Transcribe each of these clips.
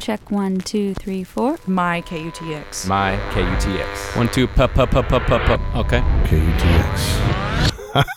Check 1, 2, 3, 4. My KUTX. My KUTX. 1, 2, pup. Okay. KUTX.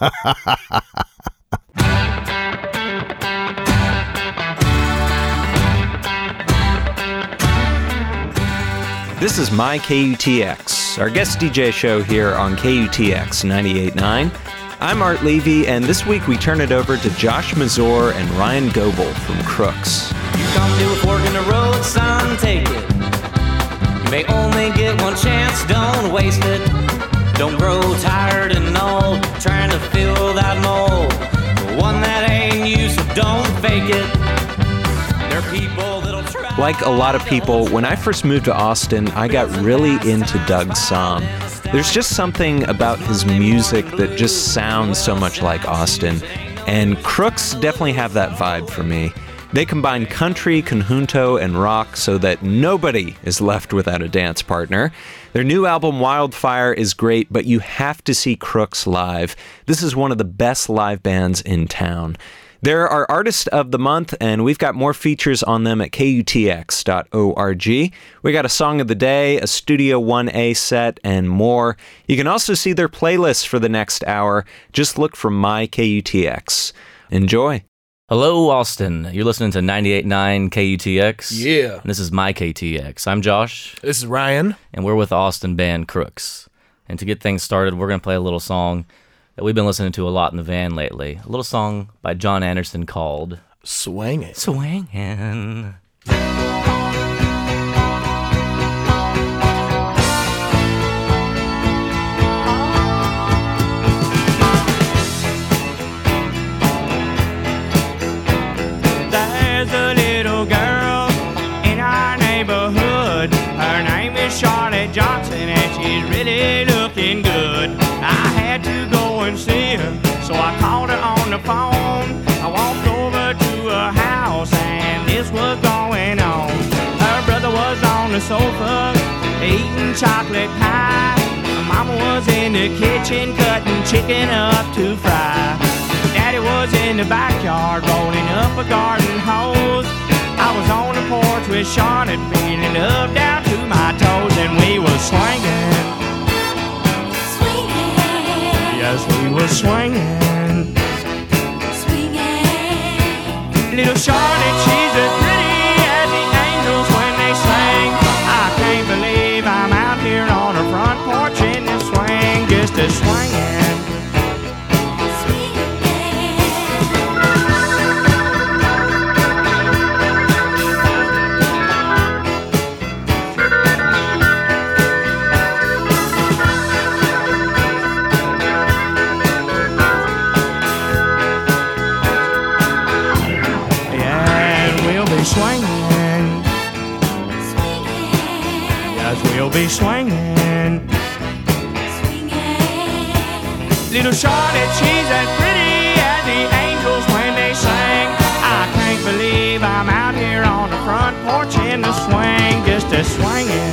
This is My KUTX, our guest DJ show here on KUTX 98.9. I'm Art Levy, and this week we turn it over to Josh Mazur and Ryan Goebel from Crooks. You come to a fork in the road, son, take it. You may only get one chance, don't waste it. Don't grow tired and old, trying to fill that mold. One that ain't you, so don't fake it. There are people that'll try. Like a lot of people, when I first moved to Austin, I got really into Doug Sahm. There's just something about his music that just sounds so much like Austin, and Crooks definitely have that vibe for me. They combine country, conjunto, and rock so that nobody is left without a dance partner. Their new album, Wildfire, is great, but you have to see Crooks live. This is one of the best live bands in town. They're our Artist of the Month, and we've got more features on them at KUTX.org. We got a Song of the Day, a Studio 1A set, and more. You can also see their playlist for the next hour. Just look for My KUTX. Enjoy. Hello, Austin. You're listening to 98.9 KUTX. Yeah. And this is My KTX. I'm Josh. This is Ryan. And we're with the Austin band Crooks. And to get things started, we're going to play a little song that we've been listening to a lot in the van lately. A little song by John Anderson called Swangin'. Swangin'. There's a little girl in our neighborhood. Her name is Charlotte Johnson, and she's really looking good. I had to go and see her, so I called her on the phone. I walked over to her house, and this was going on. Her brother was on the sofa eating chocolate pie. Her mama was in the kitchen cutting chicken up to fry. Daddy was in the backyard rolling up a garden hose. I was on the porch with Charlotte feeling love down to my toes, and we was swinging. Yes, we were swinging. Little Charlotte, she's as pretty as the angels when they sing. I can't believe I'm out here on her front porch in the swing, just a swinging. Swinging. Yes, we'll be swinging. Little Charlotte, she's as pretty as the angels when they sing. I can't believe I'm out here on the front porch in the swing, just a swinging.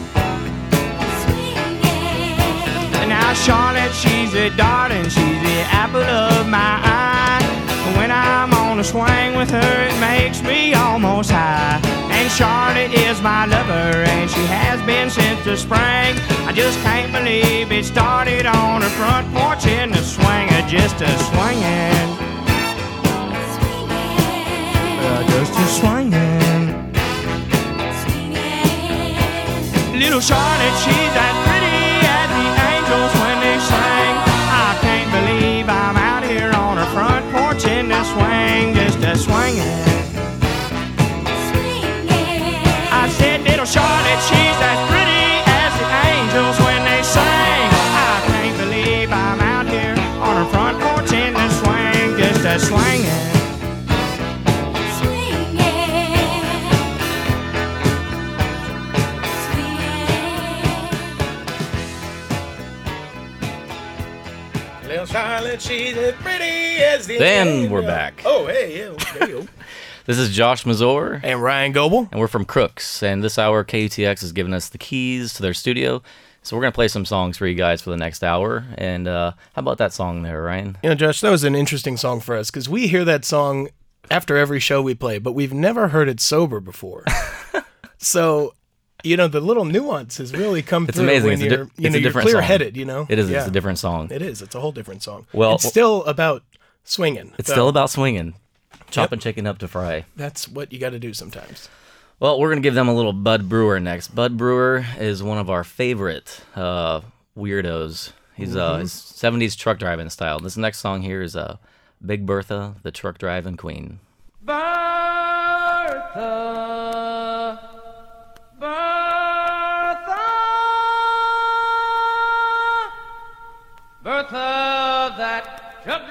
Now Charlotte, she's a darling, she's the apple of my eye. When I'm on a swing with her, it makes me almost high. And Charlotte is my lover, and she has been since the spring. I just can't believe it started on her front porch in the swing, just a swinging. Just a swinging. Little Charlotte, she's as pretty as the angels when they sing. I can't believe I'm out here on her front porch in the swing, just a swinging. I said, little Charlotte, she's as pretty as the angels when they sing. I can't believe I'm out here on her front porch in the swing, just a swinging. Charlotte, she's as pretty as the Then we're back. Oh, hey, yeah, there you go. This is Josh Mazur. And Ryan Goebel. And we're from Crooks. And this hour, KUTX has given us the keys to their studio. So we're going to play some songs for you guys for the next hour. And how about that song there, Ryan? You know, Josh, that was an interesting song for us because we hear that song after every show we play, but we've never heard it sober before. So, the little nuances really come It's through amazing. when It's a you're different song. clear-headed, It is. Yeah. It's a different song. It is. It's a whole different song. Well- it's still about swinging. It's so still about swinging, chopping chicken up to fry. That's what you got to do sometimes. Well, we're going to give them a little Bud Brewer next. Bud Brewer is one of our favorite weirdos. He's his 70s truck driving style. This next song here is Big Bertha, the truck driving queen. Bertha, Bertha, Bertha, that truck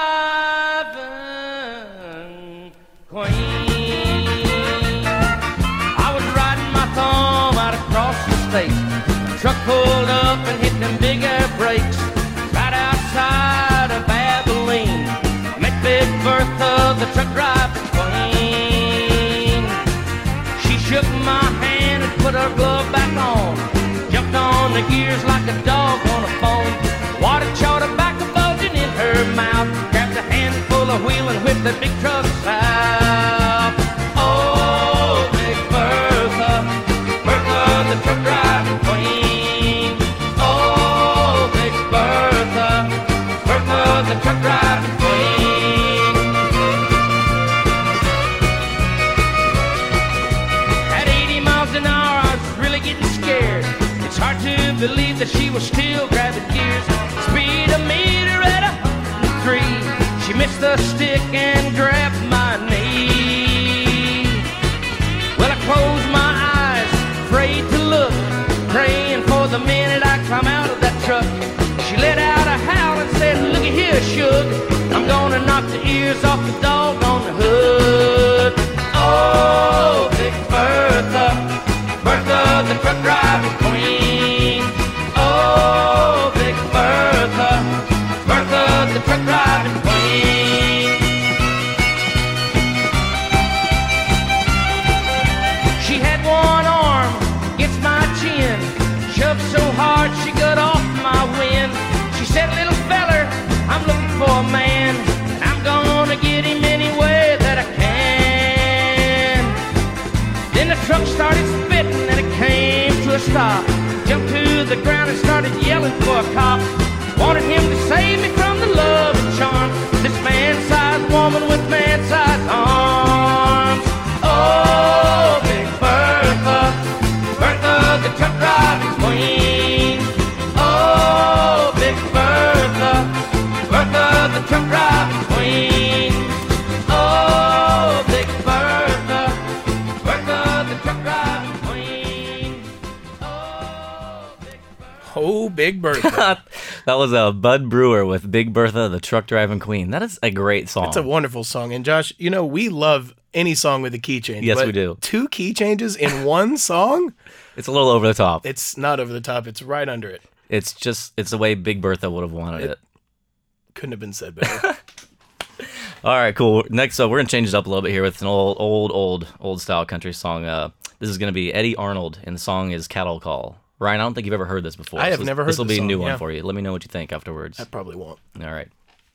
driving queen. I was riding my thumb out across the state. The truck pulled up and hit them big air brakes right outside of Abilene. I met Big Bertha, the truck driving queen. She shook my hand and put her glove back on. Jumped on the gears like a dog on a bone. Water chawed her back, a bulging in her mouth. Grabbed a handful of wheel and whipped the big truck south. Oh, Big Bertha, Bertha, the truck driving queen. Oh, Big Bertha, Bertha, the truck driving queen. At 80 miles an hour, I was really getting scared. It's hard to believe that she was still grabbing gears. Speedometer at 103. She missed the stick and grabbed my knee. Well, I closed my eyes, afraid to look, praying for the minute I climb out of that truck. She let out a howl and said, "Looky here, Shug, I'm gonna knock the ears off the dog on the hood." Oh, Big Bertha, Bertha, the truck driving queen. Oh, Big Bertha, Bertha, the truck driving queen. She had one arm against my chin, shoved so hard she got off my wind. She said, "Little feller, I'm looking for a man, and I'm gonna get him any way that I can." Then the truck started spitting and it came to a stop. Jumped to the ground and started yelling for a cop. Wanted him to save me from the love and charm. This man-sized woman with man-sized arms. Oh, Big Bertha, Bertha, the truck driving queen. Oh, Big Bertha, Bertha, the truck driving queen. Oh, Big Bertha, Bertha, the truck driving queen. Oh, Big Bertha. That was Bud Brewer with Big Bertha, the truck driving queen. That is a great song. It's a wonderful song. And Josh, we love any song with a key change. Yes, but we do. 2 key changes in one song? It's a little over the top. It's not over the top. It's right under it. It's the way Big Bertha would have wanted it. Couldn't have been said better. All right, cool. Next up, we're gonna change it up a little bit here with an old style country song. This is gonna be Eddie Arnold, and the song is "Cattle Call." Ryan, I don't think you've ever heard this before. I have never heard this. This will this be a new song, one yeah. for you. Let me know what you think afterwards. I probably won't. All right.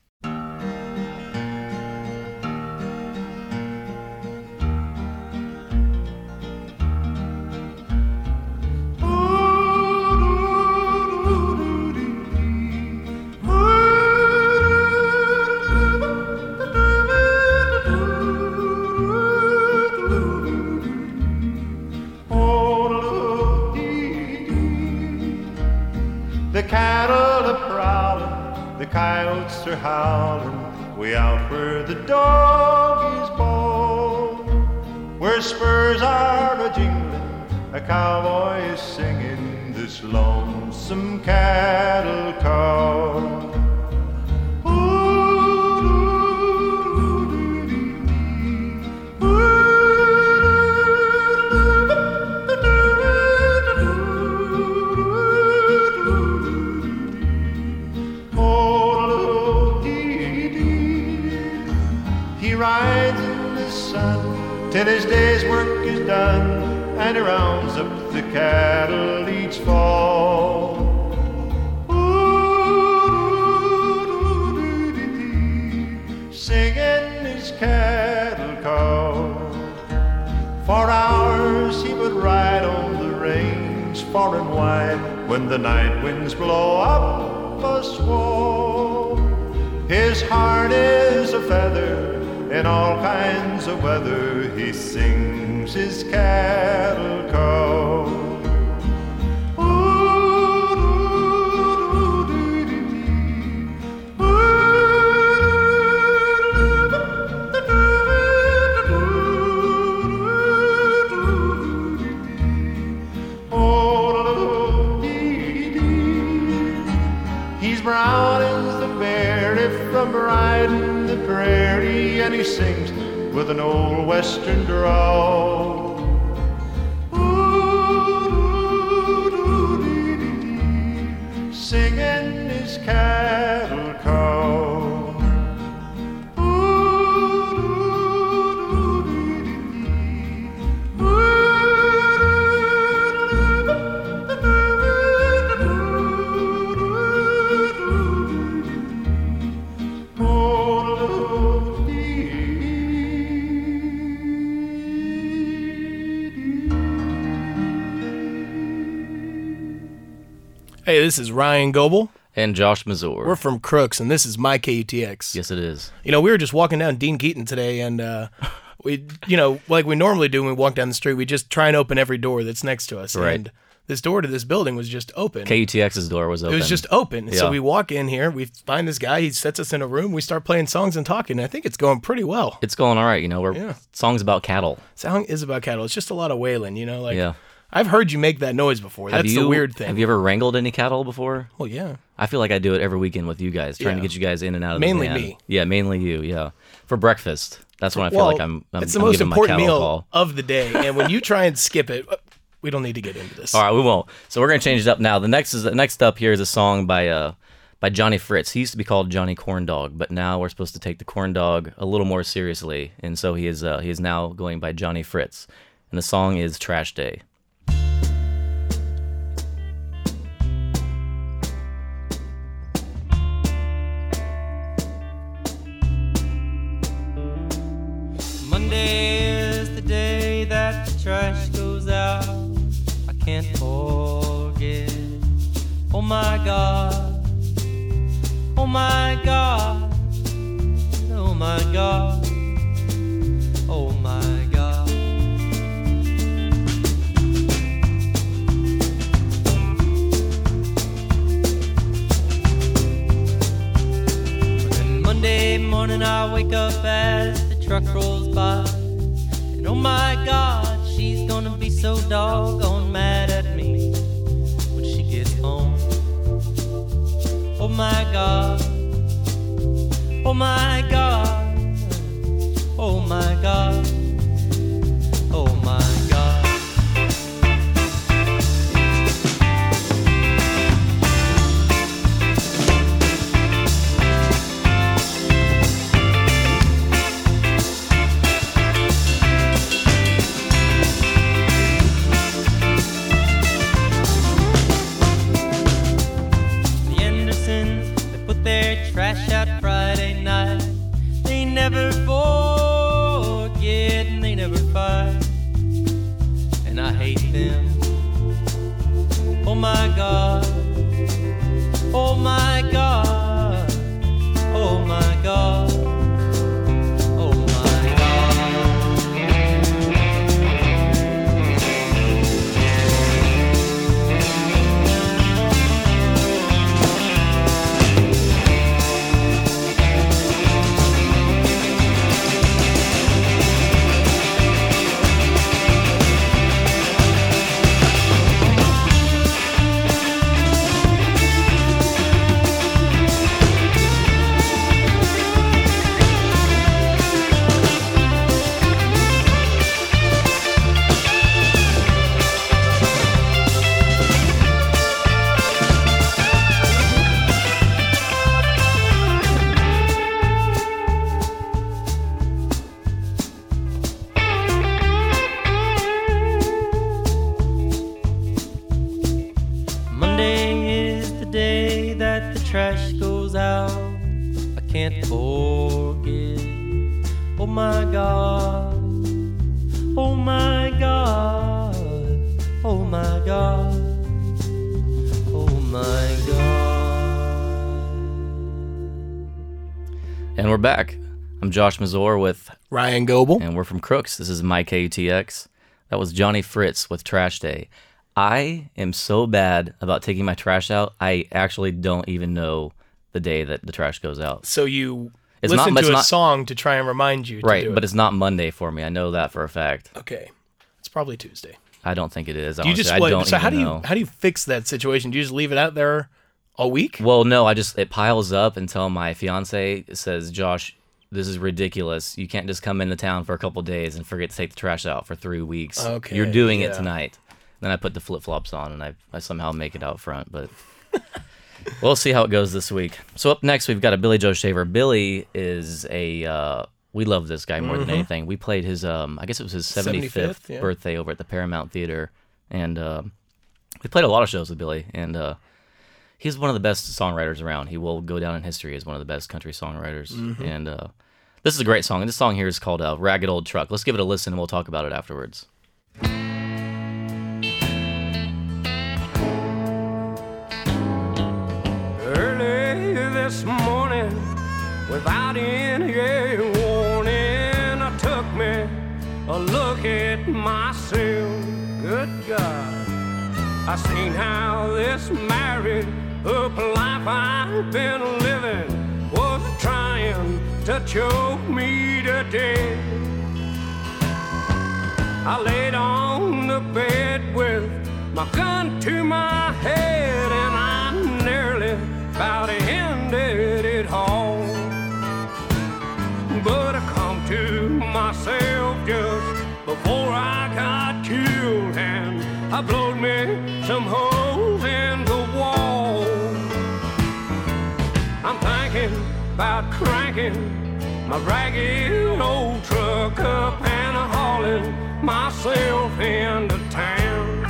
The cattle are prowling, the coyotes are howling, way out where the dog is born. Where spurs are a-jingling, a cowboy is singing this lonesome cattle call. He rides in the sun till his day's work is done, and he rounds up the cattle each fall. Singing his cattle call. For hours he would ride far and wide when the night winds blow up a swell. His heart is a feather in all kinds of weather. He sings his cattle call. Brown as the berry from riding the prairie, and he sings with an old western drawl. Singing his cattle call. Hey, this is Ryan Goebel. And Josh Mazur. We're from Crooks, and this is my KUTX. Yes, it is. You know, we were just walking down Dean Keaton today, and we, you know, like we normally do when we walk down the street, we just try and open every door that's next to us. Right. And this door to this building was just open. KUTX's door was open. It was just open. Yeah. So we walk in here, we find this guy, he sets us in a room, we start playing songs and talking. I think it's going pretty well. It's going all right, you know. Yeah. Songs about cattle. Song is about cattle. It's just a lot of wailing, you know, like Yeah. I've heard you make that noise before. That's the weird thing. Have you ever wrangled any cattle before? Well, yeah. I feel like I do it every weekend with you guys, trying to Yeah. get you guys in and out of Mainly the van. me. Yeah, mainly you, yeah. For breakfast. That's when I feel Well, like I'm it's the I'm most giving my important cattle a meal call. of the day. And when you try and skip it, we don't need to get into this. All right, we won't. So we're gonna change it up now. The next up here is a song by Johnny Fritz. He used to be called Johnny Corndog, but now we're supposed to take the corn dog a little more seriously, and so he is now going by Johnny Fritz, and the song is Trash Day. Monday is the day that the trash goes out. I can't forget. Oh my God. Oh my God. Oh my God. Oh my God. And Monday morning I wake up as the truck rolls by, and oh my God, she's gonna be so doggone mad at me when she gets home. Oh my God. Oh my God. Oh my God. Oh my God. The Andersons, they put their trash out Friday night. They never forget and they never fight, and I hate them. Oh my God. Oh my God. Oh my God. Oh my God. Monday is the day that the trash goes out. I can't forget. Oh my God. Oh my God. Oh my God. And we're back. I'm Josh Mazur with Ryan Goebel. And we're from Crooks. This is Mike KUTX. That was Johnny Fritz with Trash Day. I am so bad about taking my trash out, I actually don't even know the day that the trash goes out. So you It's listen not- to it's a not- song to try and remind you to Right, do it. but it's not Monday for me. I know that for a fact. Okay. It's probably Tuesday. I don't think it is. Do you Honestly. just I don't so how do even you know. how do you fix that situation? Do you just leave it out there all week? Well, no, it piles up until my fiance says, Josh, this is ridiculous. You can't just come into town for a couple days and forget to take the trash out for 3 weeks. Okay, You're doing it yeah. tonight. Then I put the flip-flops on and I somehow make it out front, but we'll see how it goes this week. So up next, we've got a Billy Joe Shaver. Billy is we love this guy more than anything. We played his, I guess it was his 75th yeah. birthday over at the Paramount Theater. And we played a lot of shows with Billy. And he's one of the best songwriters around. He will go down in history as one of the best country songwriters. And this is a great song. And this song here is called Ragged Old Truck. Let's give it a listen and we'll talk about it afterwards. Early this morning, without any warning, I took me a look at myself. Good God, I seen how this married up life I've been living was trying to choke me to death. I laid on the bed with my gun to my head and I nearly about ended it all. But I come to myself just before I got killed and I blowed me some holes in the wall. I'm thinking about cranking my ragged old truck up and hauling myself into town.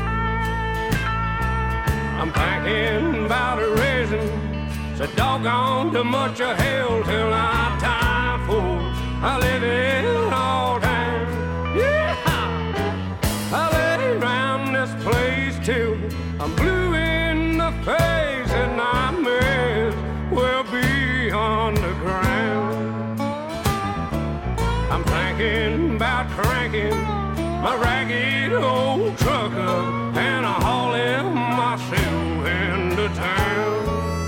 I'm thinking about raising so doggone too much of hell till I die for I live it all down. Yeah, I lay around this place till I'm blue in the face and I may as well be on the ground. I'm thinking about cranking my ragged old truck up and hauling myself into town.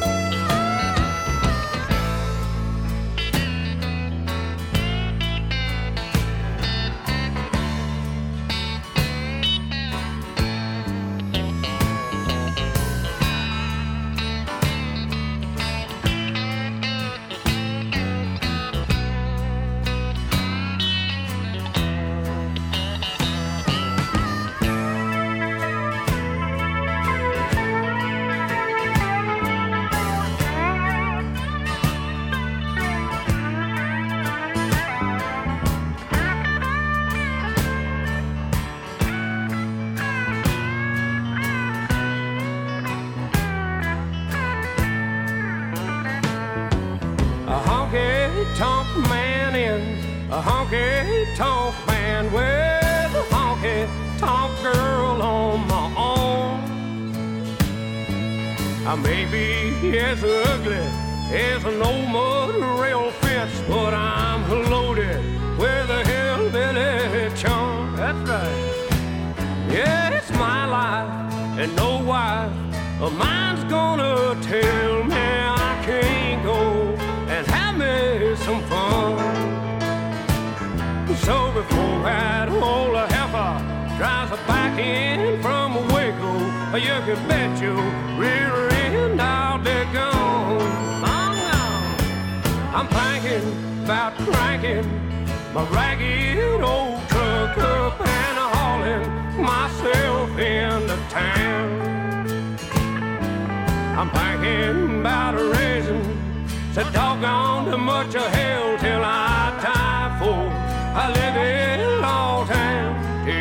Honky-tonk man in a honky-tonk man with a honky-tonk girl on my own. I may be as ugly as an old mud rail fence, but I'm loaded with a hillbilly charm. That's right. Yeah, it's my life, and no wife of mine's gonna tell me I can't go and have me some fun. So before that old heifer drives back in from Waco, you can bet your rear end I'll be gone. I'm thinking about cranking my ragged old truck up and hauling myself into town. I'm thinking about raising so doggone too much of hell till I die for I live it all time.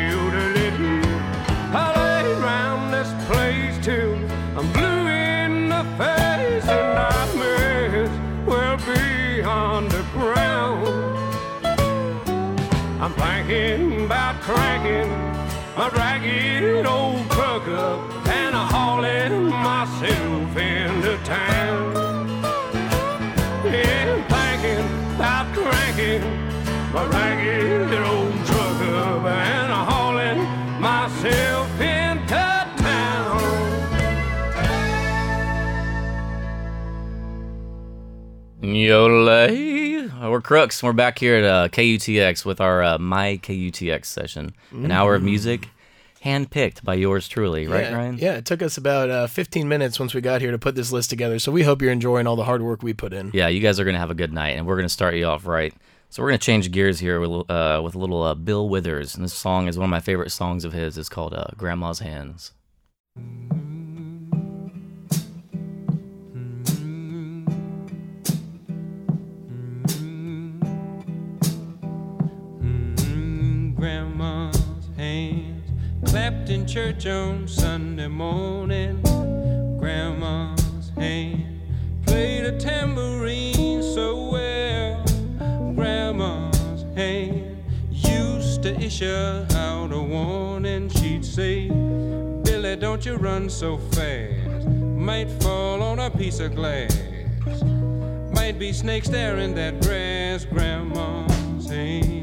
I lay around this place till I'm blue in the face and I may as well be on the ground. I'm thinking about cranking my ragged old truck up and hauling myself into town. Yeah, I'm thinking my ragged old truck up and hauling myself into town. Yole. We're Crooks. We're back here at KUTX with our My KUTX session. An hour of music, handpicked by yours truly, right, Ryan? Yeah, it took us about 15 minutes once we got here to put this list together, so we hope you're enjoying all the hard work we put in. Yeah, you guys are going to have a good night, and we're going to start you off right. So we're going to change gears here with a little Bill Withers, and this song is one of my favorite songs of his. It's called Grandma's Hands. Grandma's hands clapped in church on Sunday morning. Grandma's hand played a tambourine so well. Grandma's hand used to issue out a warning. She'd say, Billy, don't you run so fast. Might fall on a piece of glass. Might be snakes there in that grass. Grandma's hand.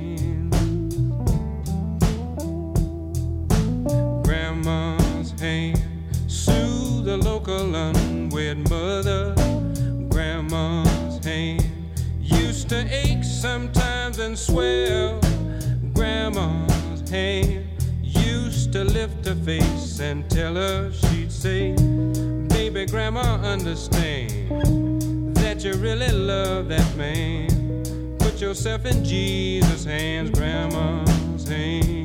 Grandma's hand soothe the local unwed mother. Grandma's hand used to ache sometimes and swell. Grandma's hand used to lift her face and tell her, she'd say, baby, Grandma, understand that you really love that man. Put yourself in Jesus' hands. Grandma's hand.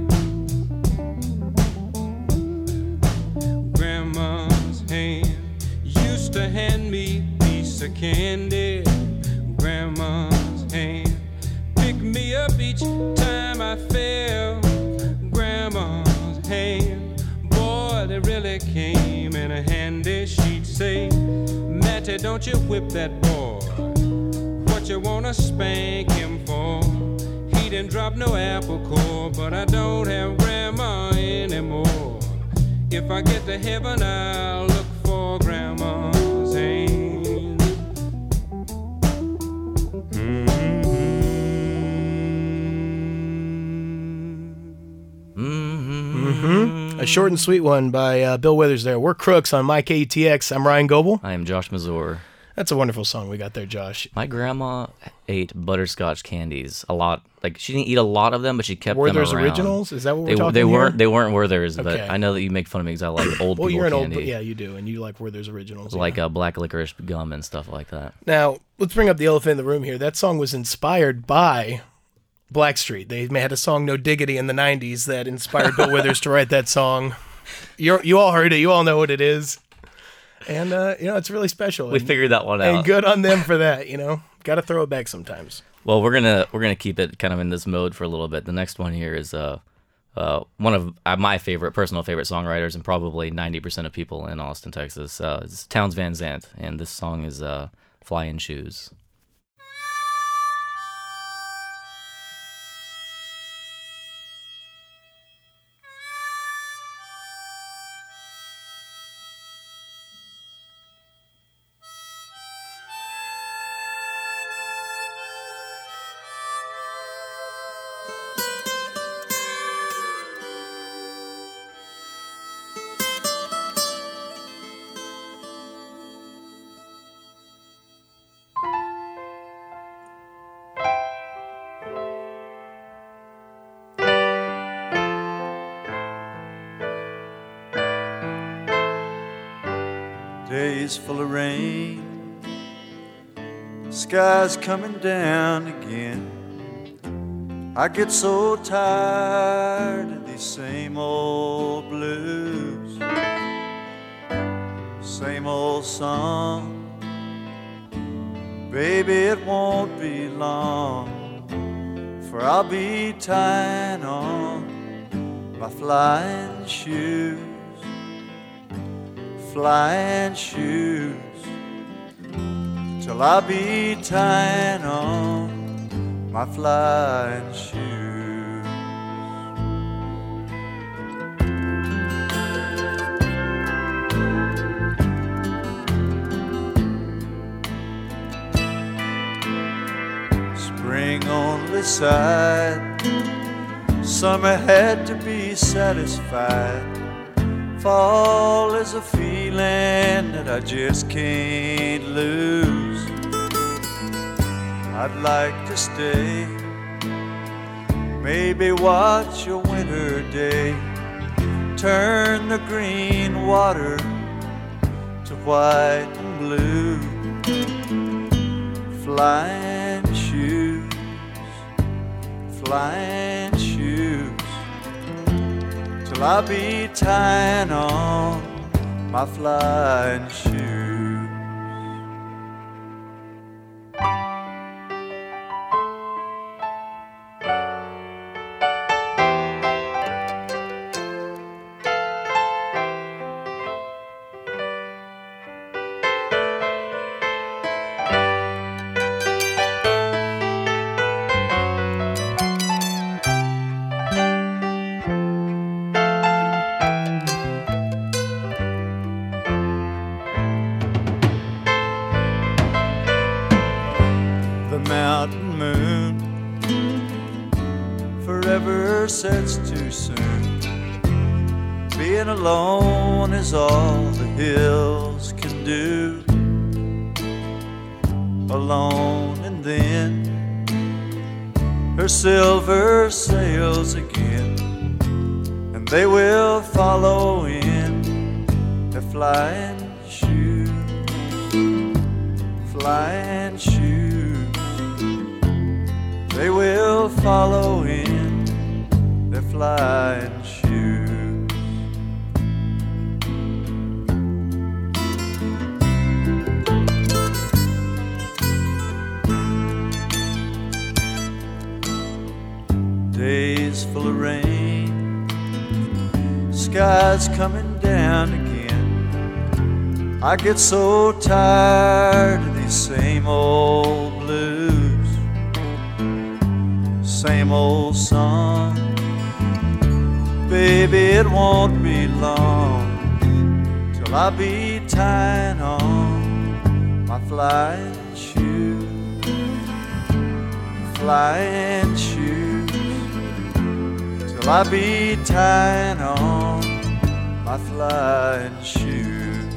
Grandma's hand used to hand me a piece of candy. Grandma's hand picked me up each time I fell. Grandma's hand, boy, they really came in handy. She'd say, Matty, don't you whip that boy. What you wanna spank him for? He didn't drop no apple core, but I don't have Grandma anymore. If I get to heaven, I'll look for Grandma's hand. A short and sweet one by Bill Withers there. We're Crooks on My KUTX. I'm Ryan Goebel. I am Josh Mazur. That's a wonderful song we got there, Josh. My grandma ate butterscotch candies a lot. Like, she didn't eat a lot of them, but she kept them Werther's around. Originals? Is that what we're talking They here? weren't. They weren't Werther's, but Okay. I know that you make fun of me because I like old Well, people you're an candy. old, yeah, you do, and you like Werther's Originals. Yeah. Like black licorice gum and stuff like that. Now, let's bring up the elephant in the room here. That song was inspired by Blackstreet. They had a song, No Diggity, in the 90s that inspired Bill Withers to write that song. You all heard it. You all know what it is. And, it's really special. We figured that one out. And good on them for that, Got to throw it back sometimes. Well, we're gonna keep it kind of in this mode for a little bit. The next one here is one of my personal favorite songwriters, and probably 90% of people in Austin, Texas. It's Townes Van Zandt, and this song is "Flying Shoes." Days full of rain, sky's coming down again. I get so tired of these same old blues, same old song. Baby, it won't be long, for I'll be tying on my flying shoes. Flying shoes, till I be tying on my flying shoes. Spring only side. Summer had to be satisfied. Fall is a feeling that I just can't lose. I'd like to stay, maybe watch a winter day turn the green water to white and blue. Flying shoes, flying shoes, till I be tying on my flying shoes. Mountain moon forever sets too soon. Being alone is all the hills can do. Alone, and then her silver sails again, and they will follow in their flying shoes, flying shoes. They will follow in their flying shoes. Days full of rain, skies coming down again. I get so tired of these same old blues. Same old song, baby, it won't be long till I be tying on my flying shoes, flying shoes, till I be tying on my flying shoes.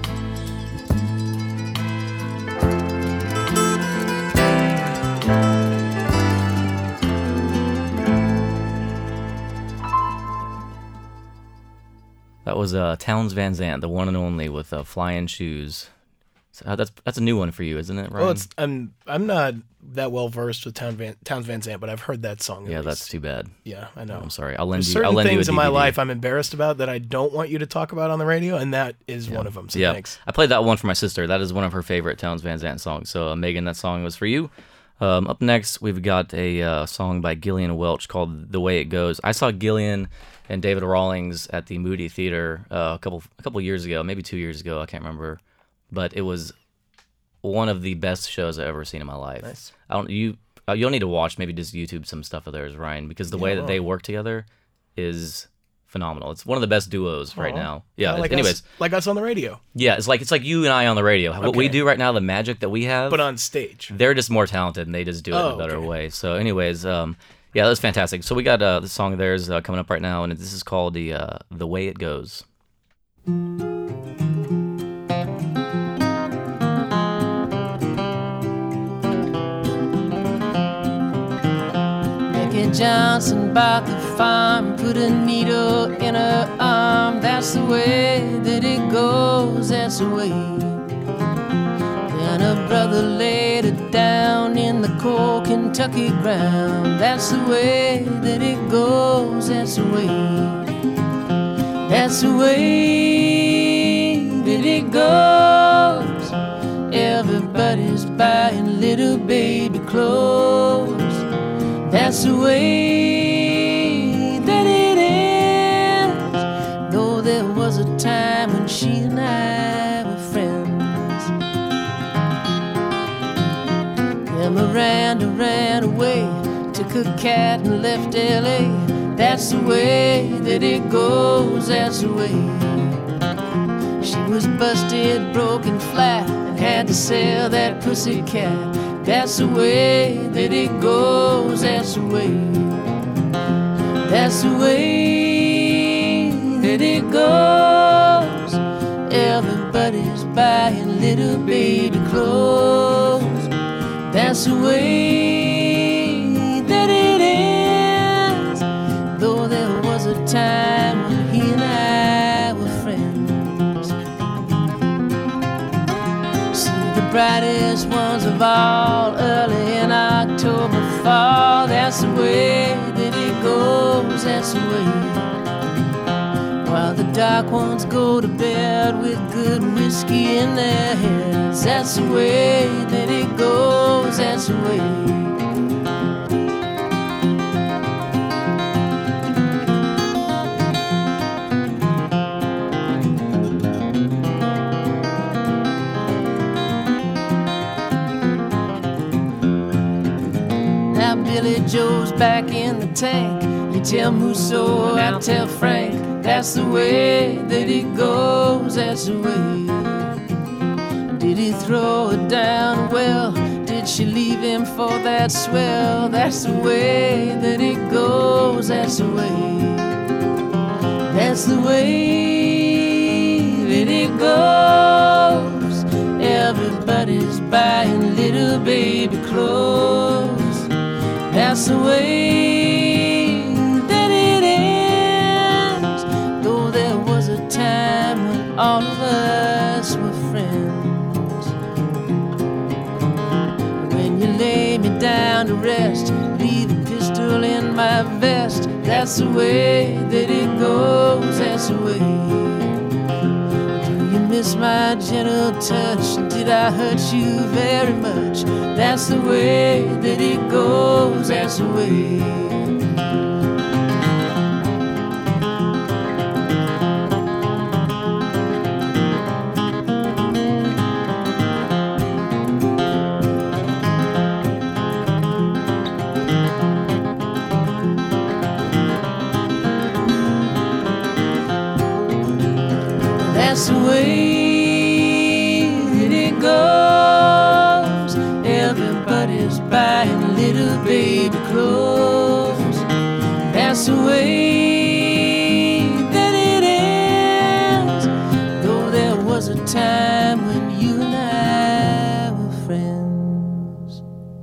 That was Townes Van Zandt, the one and only, with Flying Shoes. So, that's a new one for you, isn't it, Ryan? Well, I'm not that well versed with Townes Van Zandt, but I've heard that song. Yeah, that's too bad. Yeah, I know. I'm sorry. I'll lend There's you. certain I'll lend things you a in my DVD. life I'm embarrassed about that I don't want you to talk about on the radio, and that is one of them. So yeah, thanks. I played that one for my sister. That is one of her favorite Townes Van Zandt songs. So Megan, that song was for you. Up next, we've got a song by Gillian Welch called "The Way It Goes." I saw Gillian and David Rawlings at the Moody Theater a couple years ago, maybe 2 years ago. I can't remember, but it was one of the best shows I've ever seen in my life. Nice. You'll need to watch, maybe just YouTube some stuff of theirs, Ryan, because the way that they work together is phenomenal. It's one of the best duos right now. Yeah. Like anyways, like us on the radio, yeah, it's like you and I on the radio. What we do right now, the magic that we have, but on stage. they're just more talented and they just do it in a better way. So, anyways, yeah, that was fantastic. So we got the song of theirs coming up right now, and this is called the Way It Goes. Becky Johnson bought the farm, put a needle in her arm. That's the way that it goes, that's the way. Then her brother laid her down in the cold Kentucky ground. That's the way that it goes, that's the way. That's the way that it goes. Everybody's buying little baby clothes. That's the way that it ends. Though there was a time when she and I were friends. Then Miranda ran away, took her cat and left L.A. That's the way that it goes, that's the way. She was busted, broken flat, and had to sell that pussy cat. That's the way that it goes. That's the way. That's the way that it goes. Everybody's buying little baby clothes. That's the way that it is. Though there was a time when he and I were friends. See the brightest ones of all early in October fall. That's the way that it goes. That's the way. While the dark ones go to bed with good whiskey in their heads. That's the way that it goes. That's the way. Now Billy Joe's back in the tank. You tell Musso, I tell Frank. That's the way that it goes. That's the way. Did he throw it down? Well, did she leave him for that swell? That's the way that it goes. That's the way. That's the way that it goes. Everybody's buying little baby clothes. That's the way that it is. Though there was a time when all of us were friends. When you lay me down to rest, leave a pistol in my vest. That's the way that it goes. That's the way. Do you miss my gentle touch? Did I hurt you very much? That's the way that it goes. That's the way. That's the way that it goes. Everybody's buying little baby clothes. That's the way that it is. Though there was a time when you and I were friends.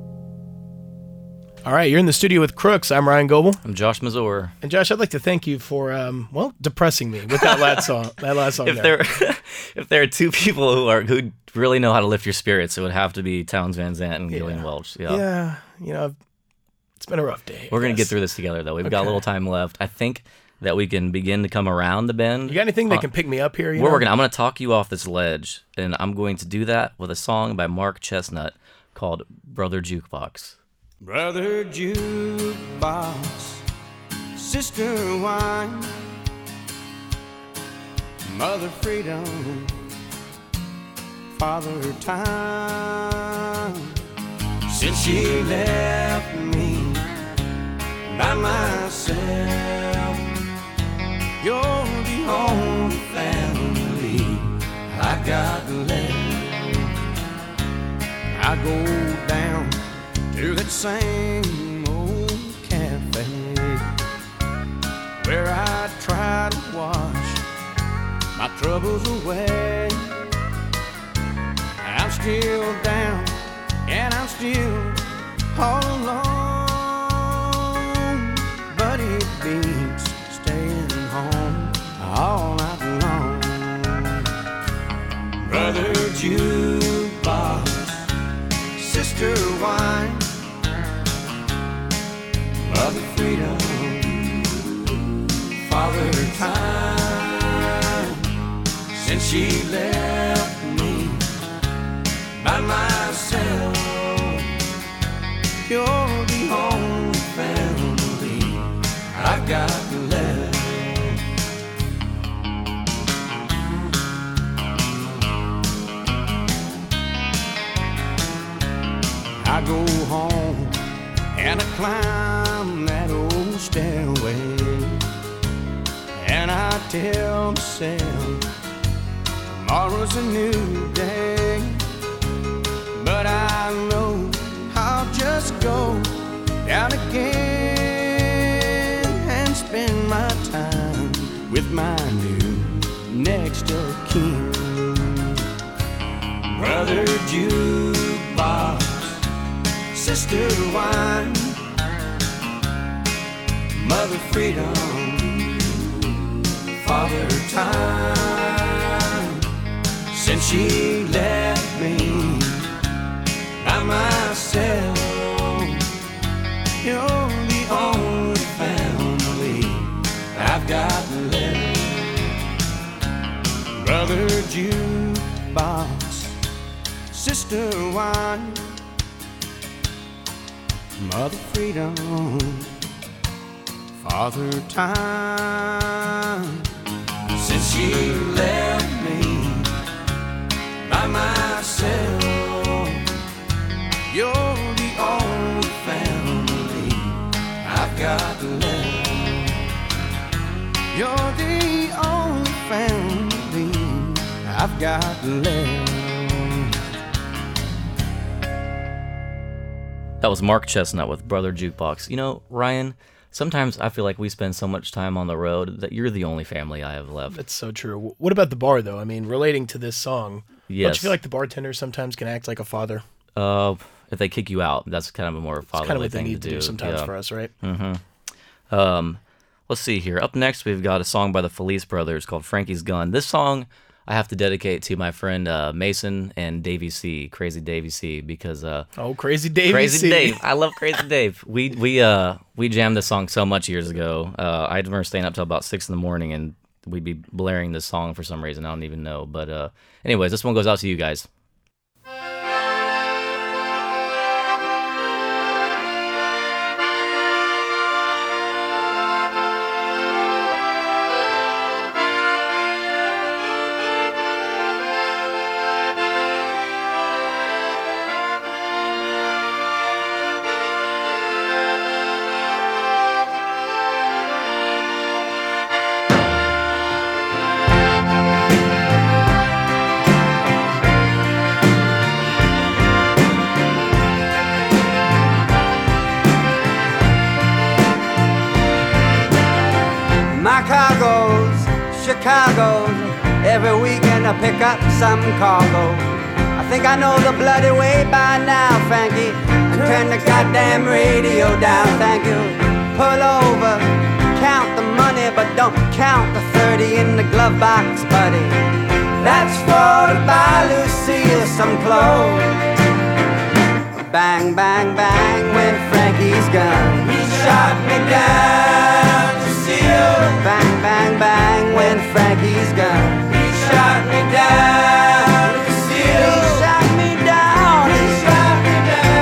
All right, you're in the studio with Crooks. I'm Ryan Goebel. I'm Josh Mazur. And Josh, I'd like to thank you for, depressing me with that last song. If there are two people who really know how to lift your spirits, it would have to be Townes Van Zandt and Gillian Welch. Yeah, it's been a rough day. We're going to get through this together, though. We've got a little time left. I think that we can begin to come around the bend. You got anything that can pick me up here? I'm going to talk you off this ledge, and I'm going to do that with a song by Mark Chestnut called Brother Jukebox. Brother Jukebox, Sister Wine, Mother Freedom, Father Time. Since she left me by myself, you're the only family I got left. I go down to that same old cafe where I try to wash my troubles away. I'm still down and I'm still all alone, but it beats staying home all night long. Brother Jukebox, Sister Wine, Mother Freedom, Father Time. Since she left me by myself, you're the only family I've got left. I go home and I climb that old stairway, and I tell myself tomorrow's a new day. But I know with my new next of kin. Brother jukebox, sister wine, mother freedom, father time. Since she left me by myself, you're the only family I've got left. Brother jukebox, sister wine, mother freedom, father time. Since she left me by myself, you're the only family I've got left. You're the only family I've got left. That was Mark Chestnut with Brother Jukebox. You know, Ryan, sometimes I feel like we spend so much time on the road that you're the only family I have left. That's so true. What about the bar, though? I mean, relating to this song, Yes. don't you feel like the bartender sometimes can act like a father? If they kick you out, that's kind of a more It's kind of fatherly what they thing need to do sometimes for us, right? Let's see here. Up next, we've got a song by the Felice Brothers called Frankie's Gun. This song I have to dedicate to my friend Mason and Davey C, Crazy Davey C, because Crazy Davey Crazy C. Dave. I love Crazy Dave. We jammed this song so much years ago. I remember staying up till about 6 a.m. and we'd be blaring this song for some reason. I don't even know. But anyways, this one goes out to you guys. My cargoes, Chicago's, every weekend I pick up some cargo. I think I know the bloody way by now, Frankie. And turn the goddamn radio down, thank you. Pull over, count the money, but don't count the 30 in the glove box, buddy. That's for to buy Lucille some clothes. Bang, bang, bang, went Frankie's gun. He shot me down, Lucille. Bang, bang, bang, went Frankie's gun. He shot me down, Lucille. He shot me down, he shot me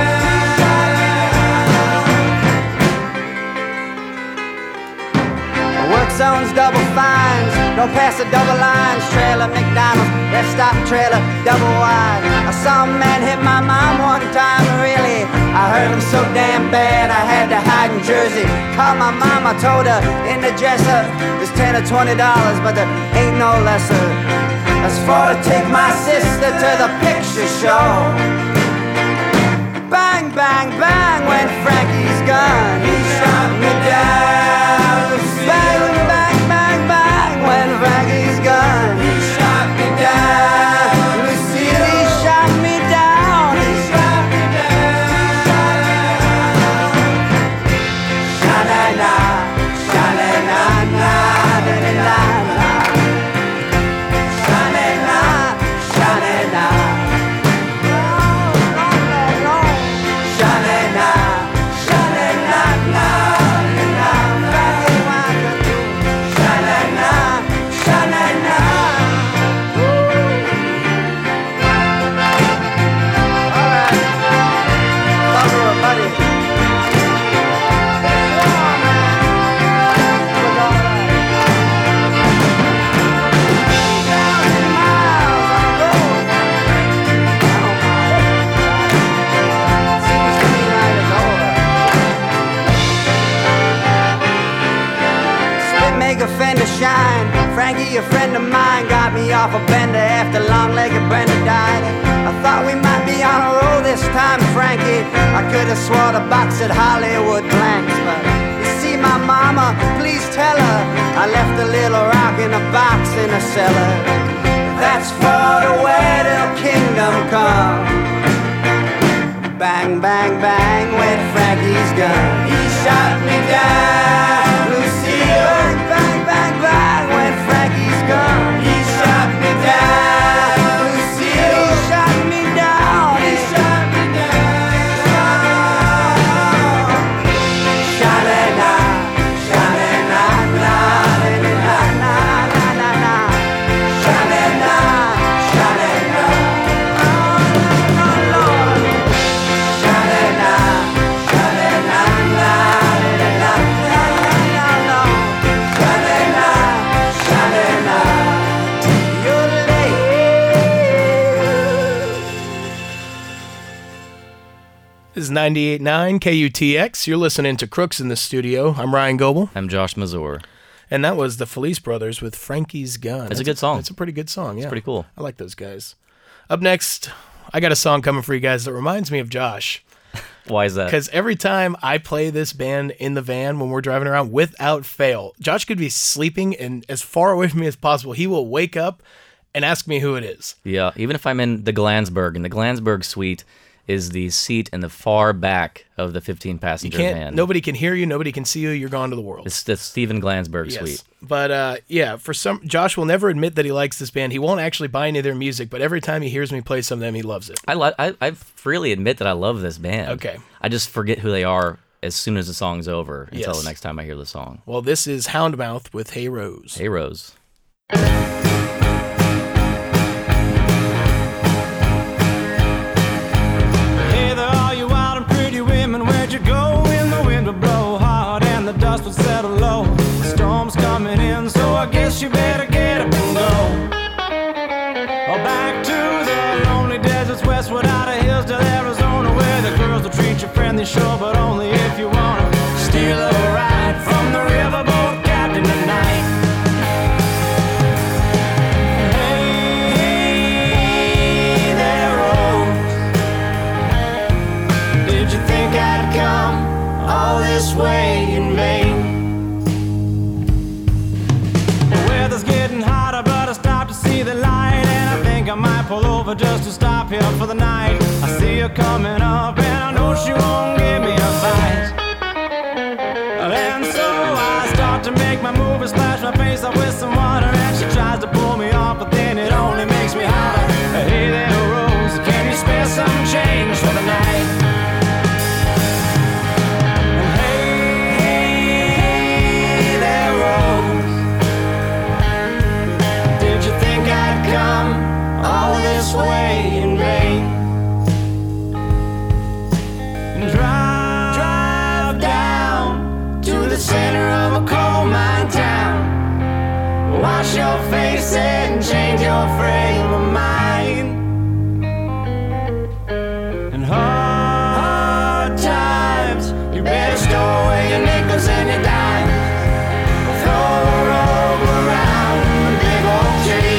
down. Work zones, double fines, don't pass the double lines. Trailer, McDonald's, rest stop trailer, double wide. I saw a man hit my mom one time, really. I hurt him so damn bad I had to hide in Jersey. Called my mom, I told her in the dresser there's $10 or $20, but there ain't no lesser. That's for to take my sister to the picture show. Bang, bang, bang went Frankie's gun. He shot me down. Bang, bang, bang, bang went Frankie's gun. He shot me down. Lucille, he shot me down. He shot me down. Sha-na-na, sha-na-na-na, da-da-da-da. Sha-na-na, sha-na-na. Sha-na-na, sha-na-na-na. Shine. Frankie, a friend of mine, got me off a bender after long-legged Brenda died. I thought we might be on a roll this time, Frankie. I could have swore the box at Hollywood blanks, but you see, see my mama, please tell her I left a little rock in a box in a cellar. That's for the way till kingdom come. Bang, bang, bang went Frankie's gun. He shot me down, Lucille. Bang, bang, bang went Frankie's gun. He shot me down, Lucille. He shot me down. He shot me down. Sha-na-na, sha-na-na, na-na-na, na-na-na. Sha-na-na, sha-na-na. This is 98.9 KUTX. You're listening to Crooks in the Studio. I'm Ryan Goebel. I'm Josh Mazur. And that was the Felice Brothers with Frankie's Gun. It's a good song. It's a pretty good song, yeah. It's pretty cool. I like those guys. Up next, I got a song coming for you guys that reminds me of Josh. Why is that? Because every time I play this band in the van when we're driving around, without fail, Josh could be sleeping, and as far away from me as possible, he will wake up and ask me who it is. Yeah, even if I'm in the Glansburg, and the Glansburg suite is the seat in the far back of the 15-passenger van. Nobody can hear you. Nobody can see you. You're gone to the world. It's the Stephen Glansburg suite. But yeah, Josh will never admit that he likes this band. He won't actually buy any of their music, but every time he hears me play some of them, he loves it. I freely admit that I love this band. Okay. I just forget who they are as soon as the song's over until the next time I hear the song. Well, this is Houndmouth with Hey Rose. Hey Rose. Where'd you go when the wind would blow hard and the dust would settle low? The storm's coming in, so I guess you better get up and go. Oh, back to the lonely deserts westward out of Hillsdale, Arizona, where the girls will treat you friendly, sure, but only if you wanna steal a ride from the riverboat captain tonight. Hey there, Rose. Did you think I'd come all this way in vain? The weather's getting hotter, but I stopped to see the light, and I think I might pull over just to stop here for the night. I see her coming up, and I know she won't give me a bite. And so I start to make my move and splash my face up with some water, and she tries to pull me off, but then it only makes me holler. Hey there, Rose, can you spare some change for the night? Way in vain. Drive down to the center of a coal mine town. Wash your face and change your frame of mind. And hard times, you better store away your nickels and your dimes. Throw a rope around the big old tree.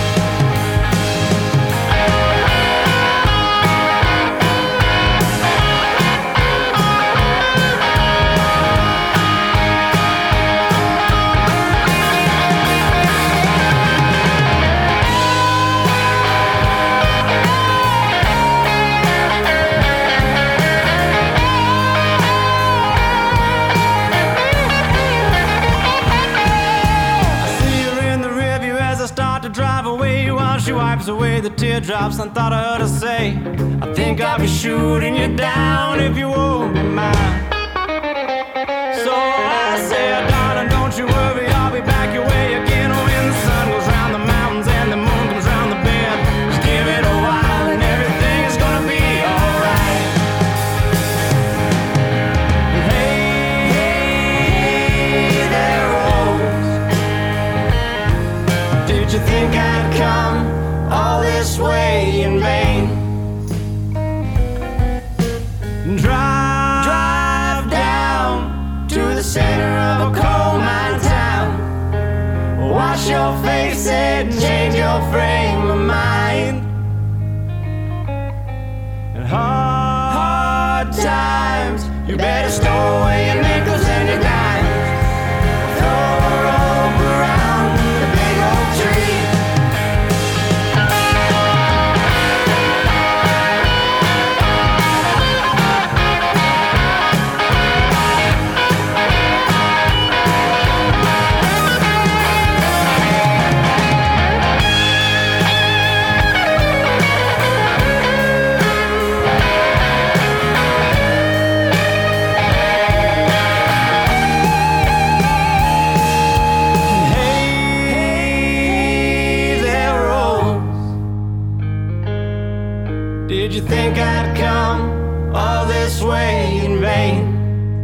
She wipes away the teardrops and thought I heard her say, I think I'll be shooting you down if you won't be mine. So I say, darling, don't you worry, I'll be back your way again. When the sun goes round the mountains and the moon comes round the bend, just give it a while and everything is gonna be alright. Hey there, Rose, did you think I'd come all this way in vain? Drive down to the center of a coal mine town. Wash your face and change your frame of mind. And hard times, you better store away your nickels and your dimes. Did you think I'd come all this way in vain?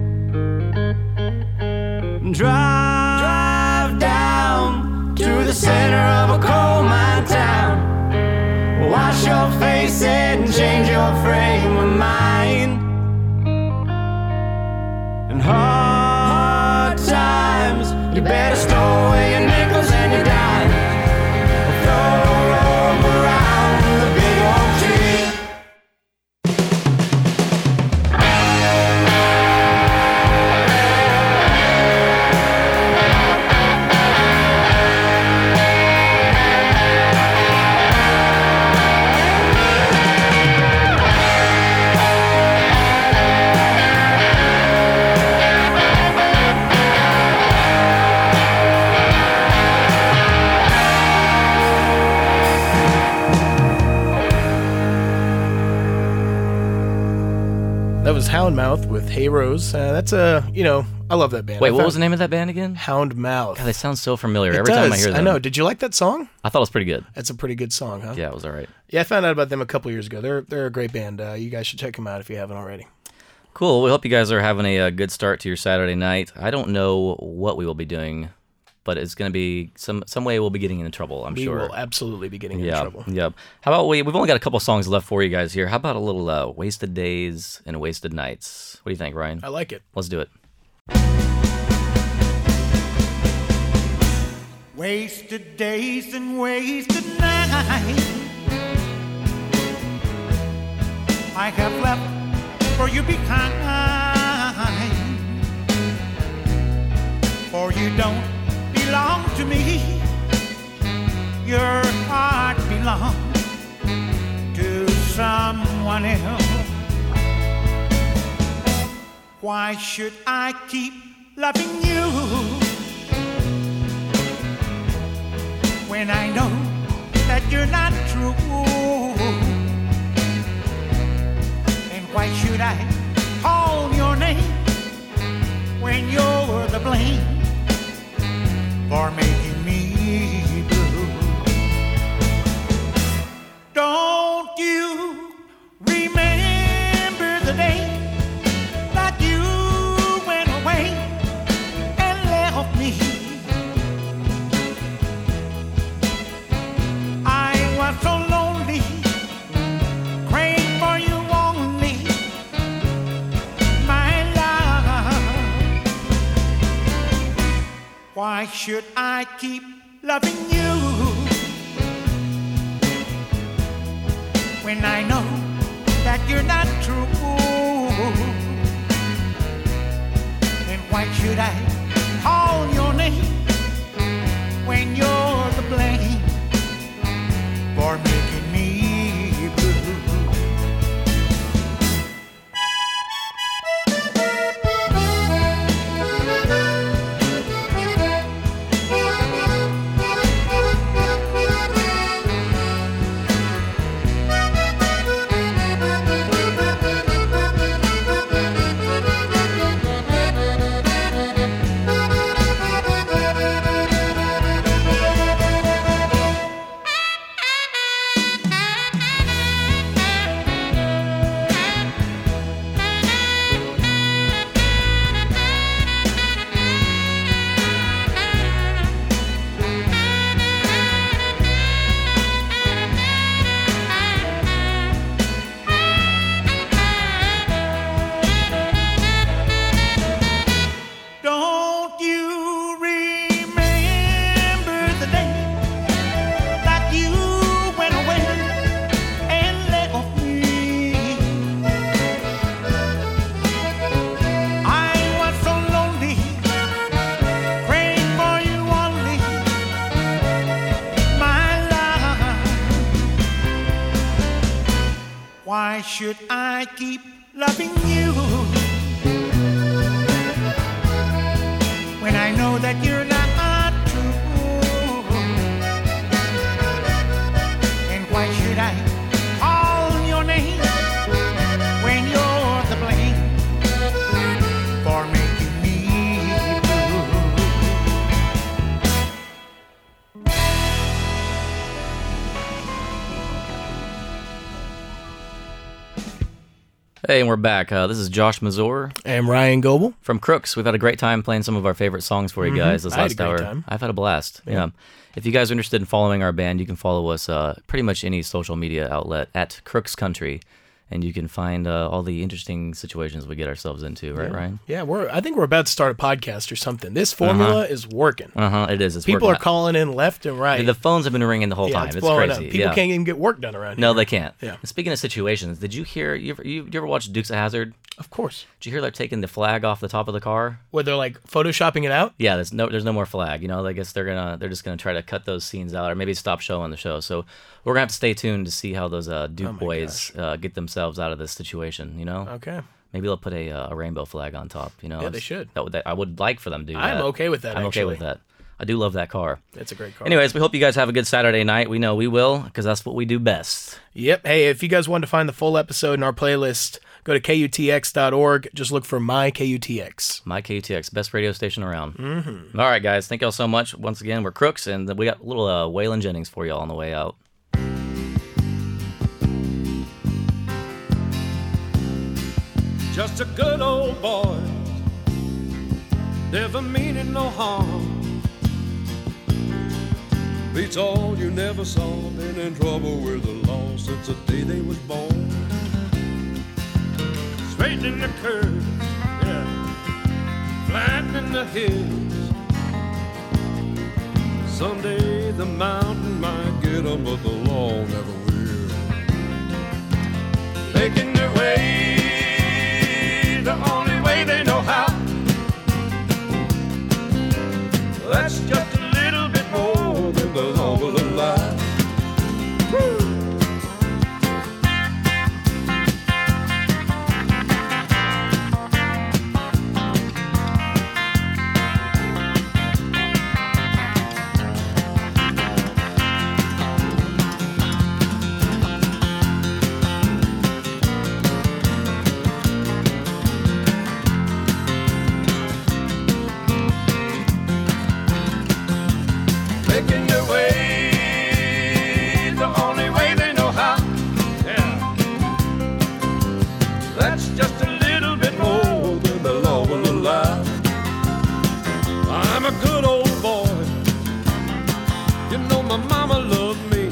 Drive down to the center of a coal mine town. Wash your face and change your frame of mind. And hard times, you better stow away your nickels and your dimes. Throw a rope around the big oak tree. That was Houndmouth with Hey Rose. That's a, I love that band. Wait, what was the name of that band again? Houndmouth. God, they sound so familiar It every does. time I hear them. I know. Did you like that song? I thought it was pretty good. That's a pretty good song, huh? Yeah, it was all right. Yeah, I found out about them a couple years ago. They're a great band. You guys should check them out if you haven't already. Cool. We hope you guys are having a good start to your Saturday night. I don't know what we will be doing, but it's going to be some way we'll be getting into trouble, I'm sure. We will absolutely be getting into trouble. Yeah. How about we've only got a couple songs left for you guys here. How about a little Wasted Days and Wasted Nights? What do you think, Ryan? I like it. Let's do it. Wasted days and wasted nights I have left for you behind. For you don't belong to me. Your heart belongs to someone else. Why should I keep loving you when I know that you're not true? And why should I call your name when you're the blame for making me blue? Don't you remember the day that you went away and left me? I was so lonely, praying for you only, my love. Why should I keep loving you when I know that you're not true? And why should I call your name when you're the blame for making me blue? Don't you remember the day that you went away and left me? I was so lonely, praying for you only, my love. Why should I keep loving you when I know that you're not true? And why should I call your name when you're the blame for making me blue? Hey, and we're back. This is Josh Mazur. And Ryan Goebel. From Crooks. We've had a great time playing some of our favorite songs for you guys this I had last a great hour. time. I've had a blast. Yeah. If you guys are interested in following our band, you can follow us pretty much any social media outlet at Crooks Country. And you can find all the interesting situations we get ourselves into, right, Ryan? Yeah, I think we're about to start a podcast or something. This formula is working. It is. It's People working. are calling in left and right. The phones have been ringing the whole time. It's blowing crazy. up. People can't even get work done around here. No, they can't. Yeah. And speaking of situations, did you hear? You ever watch Dukes of Hazzard? Of course. Did you hear they're taking the flag off the top of the car? Where they're like photoshopping it out? Yeah, there's no more flag. You know, I guess they're just gonna try to cut those scenes out, or maybe stop showing the show. So we're gonna have to stay tuned to see how those Duke boys get themselves out of this situation. You know? Okay. Maybe they'll put a rainbow flag on top. You know? Yeah, they should. I would like for them to do that. I'm okay with that. I'm actually. okay with that. I do love that car. It's a great car. Anyways, we hope you guys have a good Saturday night. We know we will, because that's what we do best. Yep. Hey, if you guys want to find the full episode in our playlist, go to KUTX.org. Just look for My KUTX. My KUTX, best radio station around. Mm-hmm. All right, guys. Thank y'all so much. Once again, we're Crooks, and we got a little Waylon Jennings for y'all on the way out. Just a good old boy, never meaning no harm. Beats all you never saw, been in trouble with the law since the day they was born. Straight in the curve, yeah, flattening the hills. Someday the mountain might get 'em, but the law never will. Making their way the only way they know how. That's just a little bit more than the law will allow. Woo! Making their way the only way they know how. Yeah, that's just a little bit more than the law will allow. I'm a good old boy. You know my mama loved me,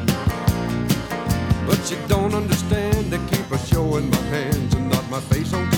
but she don't understand. They keep a show in my hands and not my face on